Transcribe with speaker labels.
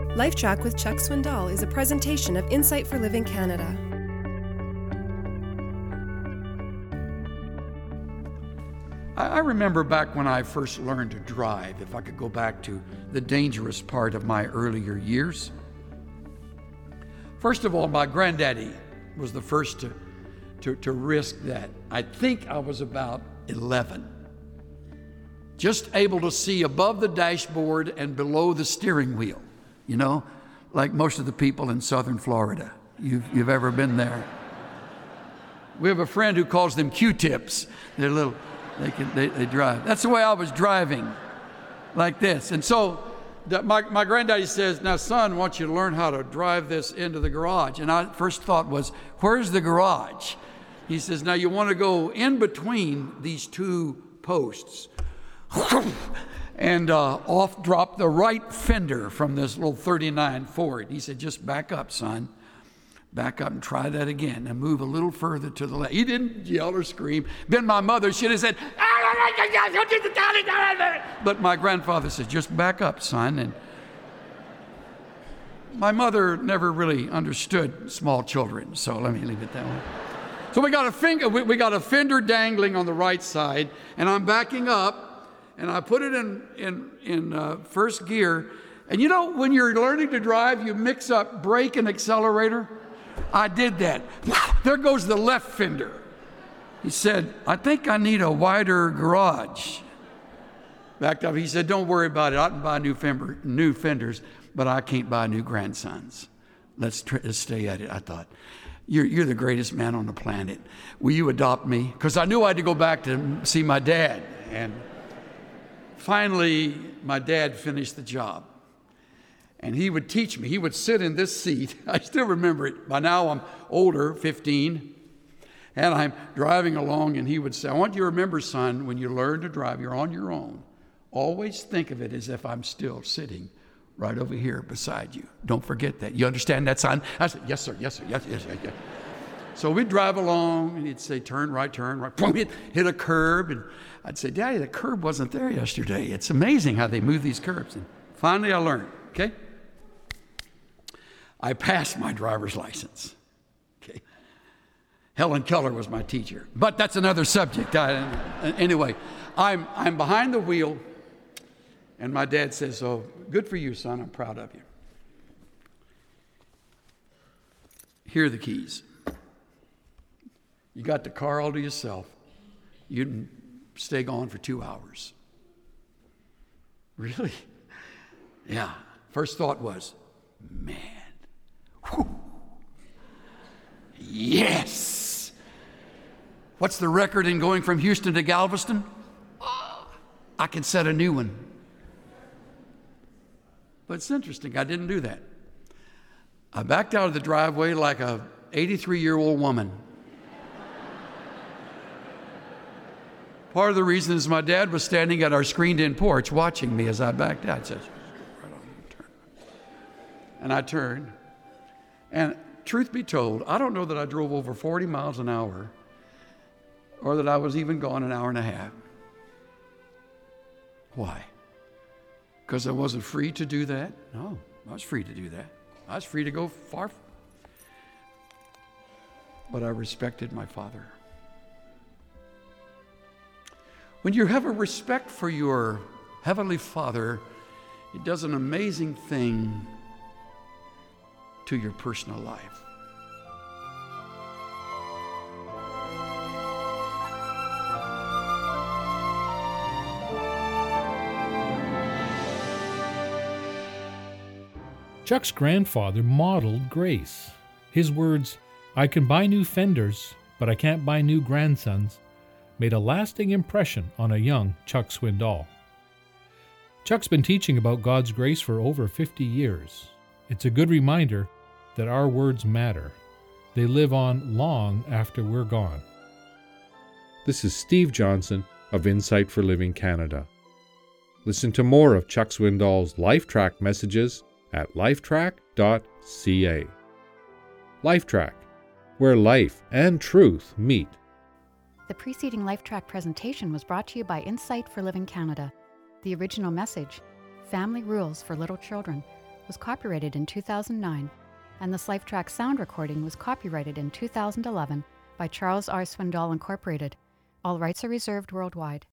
Speaker 1: LifeTrack with Chuck Swindoll is a presentation of Insight for Living Canada.
Speaker 2: I remember back when I first learned to drive, if I could go back to the dangerous part of my earlier years. First of all, my granddaddy was the first to risk that. I think I was about 11. Just able to see above the dashboard and below the steering wheel, you know, like most of the people in southern Florida. You've ever been there? We have a friend who calls them Q-tips. They're little, they drive. That's the way I was driving, like this. And so my granddaddy says, now son, I want you to learn how to drive this into the garage. And I first thought was, where's the garage? He says, now you want to go in between these two posts. And off dropped the right fender from this little 39 Ford. He said, just back up, son. Back up and try that again and move a little further to the left. He didn't yell or scream. Then my mother should have said, but my grandfather said, just back up, son. And my mother never really understood small children, so let me leave it that way. So we got a fender dangling on the right side, and I'm backing up. And I put it in first gear. And you know, when you're learning to drive, you mix up brake and accelerator. I did that. There goes the left fender. He said, I think I need a wider garage. Backed up. He said, don't worry about it. I can buy new fenders, but I can't buy new grandsons. Let's stay at it. I thought, you're the greatest man on the planet. Will you adopt me? Because I knew I had to go back to see my dad. And finally, my dad finished the job. And he would teach me. He would sit in this seat. I still remember it. By now, I'm older, 15. And I'm driving along, and he would say, I want you to remember, son, when you learn to drive, you're on your own. Always think of it as if I'm still sitting right over here beside you. Don't forget that. You understand that, son? I said, yes, sir, yes, sir, yes. So we'd drive along, and he'd say, turn right, hit a curb. And I'd say, Daddy, the curb wasn't there yesterday. It's amazing how they move these curbs. And finally, I learned, okay? I passed my driver's license, okay? Helen Keller was my teacher. But that's another subject. Anyway, I'm behind the wheel, and my dad says, oh, good for you, son. I'm proud of you. Here are the keys. You got the car all to yourself. You can stay gone for 2 hours. Really? Yeah. First thought was, man, whew, yes. What's the record in going from Houston to Galveston? I can set a new one. But it's interesting, I didn't do that. I backed out of the driveway like a 83-year-old woman. Part of the reason is my dad was standing at our screened-in porch watching me as I backed out. He says, right on, turn. And I turned. And truth be told, I don't know that I drove over 40 miles an hour or that I was even gone an hour and a half. Why? Because I wasn't free to do that? No, I was free to do that. I was free to go far. But I respected my father. When you have a respect for your Heavenly Father, it does an amazing thing to your personal life.
Speaker 3: Chuck's grandfather modeled grace. His words, I can buy new fenders, but I can't buy new grandsons, made a lasting impression on a young Chuck Swindoll. Chuck's been teaching about God's grace for over 50 years. It's a good reminder that our words matter. They live on long after we're gone.
Speaker 4: This is Steve Johnson of Insight for Living Canada. Listen to more of Chuck Swindoll's LifeTrack messages at lifetrack.ca. LifeTrack, where life and truth meet.
Speaker 5: The preceding LifeTrack presentation was brought to you by Insight for Living Canada. The original message, Family Rules for Little Children, was copyrighted in 2009, and this LifeTrack sound recording was copyrighted in 2011 by Charles R. Swindoll Incorporated. All rights are reserved worldwide.